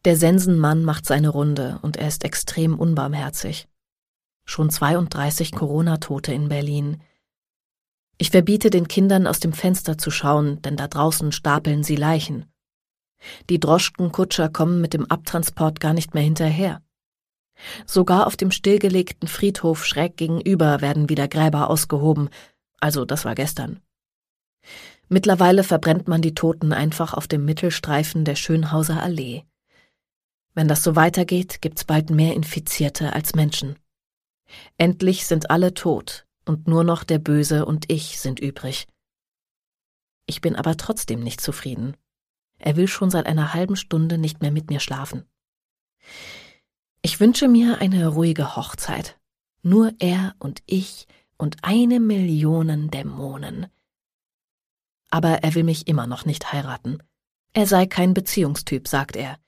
Der Sensenmann macht seine Runde und er ist extrem unbarmherzig. Schon 32 Corona-Tote in Berlin. Ich verbiete den Kindern aus dem Fenster zu schauen, denn da draußen stapeln sie Leichen. Die Droschkenkutscher kommen mit dem Abtransport gar nicht mehr hinterher. Sogar auf dem stillgelegten Friedhof schräg gegenüber werden wieder Gräber ausgehoben, also das war gestern. Mittlerweile verbrennt man die Toten einfach auf dem Mittelstreifen der Schönhauser Allee. Wenn das so weitergeht, gibt's bald mehr Infizierte als Menschen. Endlich sind alle tot und nur noch der Böse und ich sind übrig. Ich bin aber trotzdem nicht zufrieden. Er will schon seit einer halben Stunde nicht mehr mit mir schlafen. Ich wünsche mir eine ruhige Hochzeit. Nur er und ich und 1 Million Dämonen. Aber er will mich immer noch nicht heiraten. Er sei kein Beziehungstyp, sagt er.